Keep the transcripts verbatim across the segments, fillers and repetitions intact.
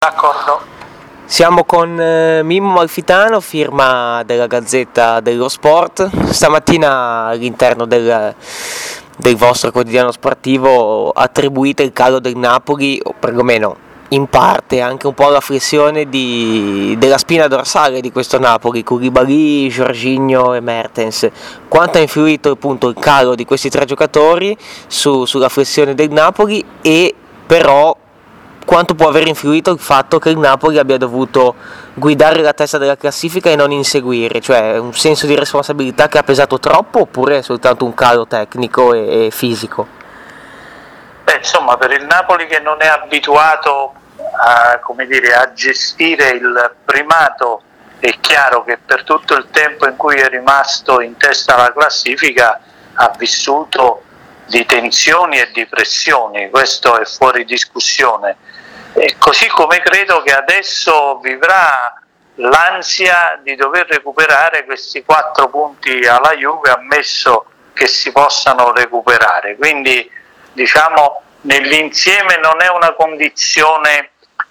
D'accordo. Siamo con eh, Mimmo Malfitano, firma della Gazzetta dello Sport. Stamattina all'interno del, del vostro quotidiano sportivo attribuite il calo del Napoli, o perlomeno in parte anche un po' la flessione di, della spina dorsale di questo Napoli, Koulibaly, Jorginho e Mertens. Quanto ha influito appunto il calo di questi tre giocatori su, sulla flessione del Napoli, e però quanto può aver influito il fatto che il Napoli abbia dovuto guidare la testa della classifica e non inseguire, cioè un senso di responsabilità che ha pesato troppo, oppure è soltanto un calo tecnico e, e fisico? Beh, insomma, per il Napoli che non è abituato a, come dire, a gestire il primato, è chiaro che per tutto il tempo in cui è rimasto in testa alla classifica ha vissuto di tensioni e di pressioni, questo è fuori discussione. E così come credo che adesso vivrà l'ansia di dover recuperare questi quattro punti alla Juve, ammesso che si possano recuperare. Quindi diciamo nell'insieme non è una condizione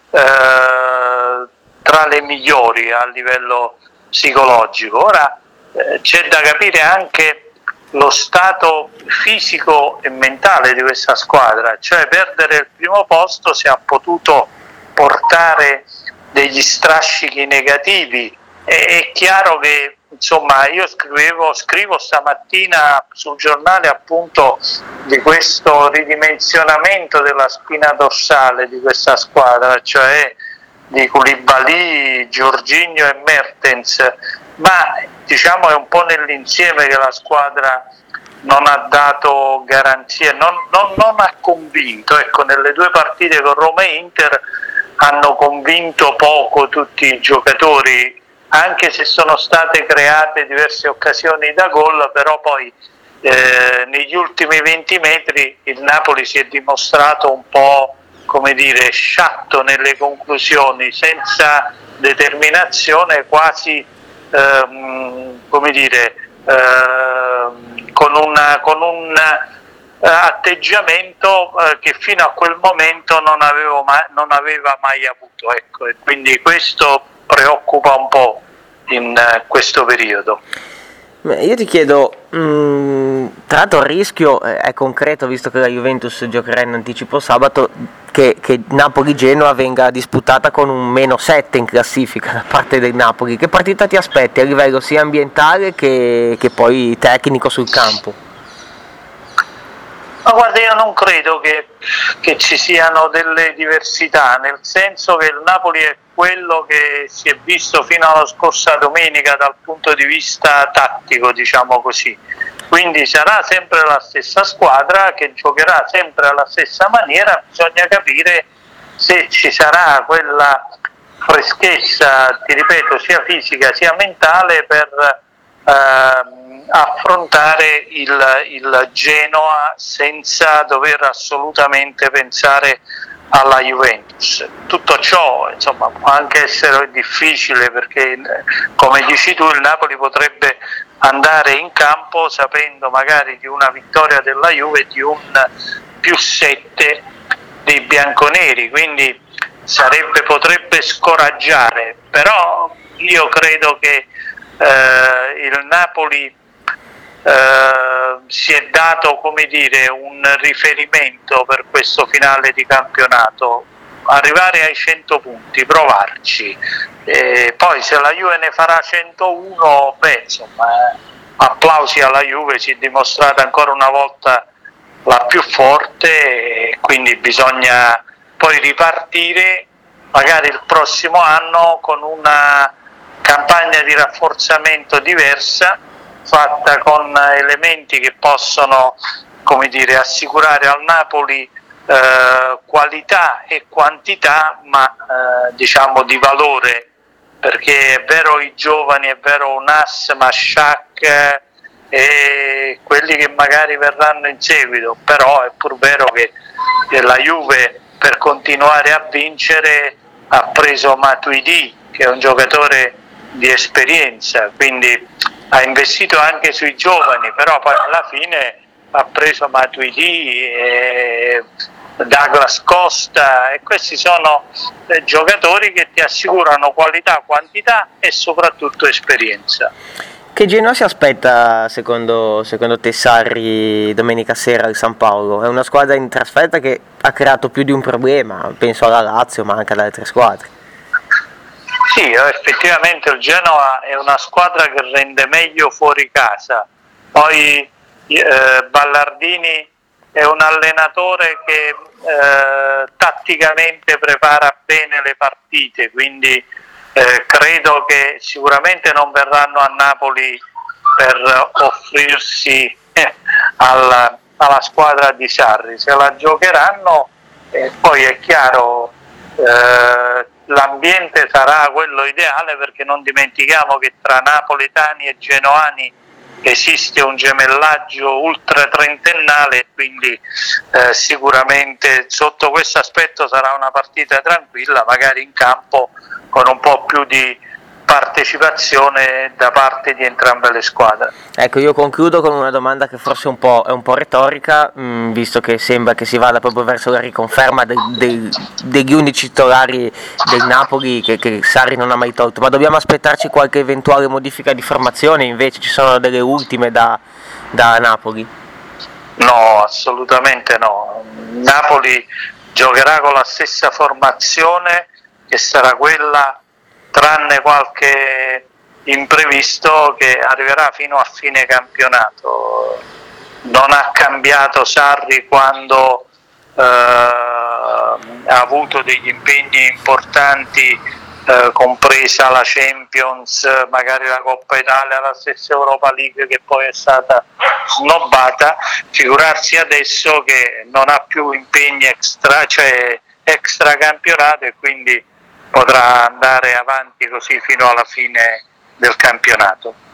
eh, tra le migliori a livello psicologico. Ora eh, c'è da capire anche lo stato fisico e mentale di questa squadra, cioè perdere il primo posto si ha potuto portare degli strascichi negativi. È chiaro che insomma io scrivevo, scrivo stamattina sul giornale appunto di questo ridimensionamento della spina dorsale di questa squadra, cioè di Koulibaly, Jorginho e Mertens, ma diciamo è un po' nell'insieme che la squadra non ha dato garanzie, non, non, non ha convinto. Ecco, nelle due partite con Roma e Inter hanno convinto poco tutti i giocatori, anche se sono state create diverse occasioni da gol, però poi eh, negli ultimi venti metri il Napoli si è dimostrato un po', come dire, sciatto nelle conclusioni, senza determinazione, quasi ehm, come dire ehm, con, una, con un eh, atteggiamento eh, che fino a quel momento non, avevo mai, non aveva mai avuto, ecco, e quindi questo preoccupa un po' in eh, questo periodo. Io ti chiedo, mh, tra l'altro il rischio è concreto, visto che la Juventus giocherà in anticipo sabato, che, che Napoli-Genoa venga disputata con un meno sette in classifica da parte del Napoli. Che partita ti aspetti a livello sia ambientale che, che poi tecnico sul campo? Ma guarda, io non credo che, che ci siano delle diversità, nel senso che il Napoli è quello che si è visto fino alla scorsa domenica dal punto di vista tattico, diciamo così. Quindi sarà sempre la stessa squadra che giocherà sempre alla stessa maniera, bisogna capire se ci sarà quella freschezza, ti ripeto, sia fisica sia mentale per ehm, affrontare il, il Genoa senza dover assolutamente pensare alla Juventus. Tutto ciò insomma può anche essere difficile, perché come dici tu il Napoli potrebbe andare in campo sapendo magari di una vittoria della Juve e di un più sette dei bianconeri, quindi sarebbe, potrebbe scoraggiare, però io credo che eh, il Napoli eh, si è dato, come dire, un riferimento per questo finale di campionato, arrivare ai cento punti, provarci, e poi se la Juve ne farà centouno, beh insomma eh, applausi alla Juve, si è dimostrata ancora una volta la più forte, e quindi bisogna poi ripartire magari il prossimo anno con una campagna di rafforzamento diversa, fatta con elementi che possono, come dire, assicurare al Napoli eh, qualità e quantità, ma eh, diciamo di valore, perché è vero i giovani, è vero Unas, Mashak e quelli che magari verranno in seguito, però è pur vero che, che la Juve per continuare a vincere ha preso Matuidi, che è un giocatore di esperienza, quindi ha investito anche sui giovani, però poi alla fine ha preso Matuidi e Douglas Costa, e questi sono eh, giocatori che ti assicurano qualità, quantità e soprattutto esperienza. Che Genoa si aspetta secondo, secondo te Sarri domenica sera al San Paolo? È una squadra in trasferta che ha creato più di un problema, penso alla Lazio ma anche ad altre squadre. Sì, effettivamente il Genoa è una squadra che rende meglio fuori casa, poi eh, Ballardini è un allenatore che eh, tatticamente prepara bene le partite, quindi Eh, credo che sicuramente non verranno a Napoli per offrirsi eh, alla, alla squadra di Sarri, se la giocheranno, eh, poi è chiaro eh, l'ambiente sarà quello ideale, perché non dimentichiamo che tra napoletani e genoani esiste un gemellaggio ultra trentennale, quindi eh, sicuramente sotto questo aspetto sarà una partita tranquilla, magari in campo con un po' più di partecipazione da parte di entrambe le squadre. Ecco, io concludo con una domanda che forse un po', è un po' retorica, mh, visto che sembra che si vada proprio verso la riconferma dei, dei, degli unici titolari del Napoli che, che Sarri non ha mai tolto, ma dobbiamo aspettarci qualche eventuale modifica di formazione? Invece ci sono delle ultime da, da Napoli? No, assolutamente no. Napoli giocherà con la stessa formazione, che sarà quella, tranne qualche imprevisto, che arriverà fino a fine campionato. Non ha cambiato Sarri quando eh, ha avuto degli impegni importanti, eh, compresa la Champions, magari la Coppa Italia, la stessa Europa League che poi è stata snobbata. Figurarsi adesso che non ha più impegni extra, cioè extra campionato, e quindi potrà andare avanti così fino alla fine del campionato.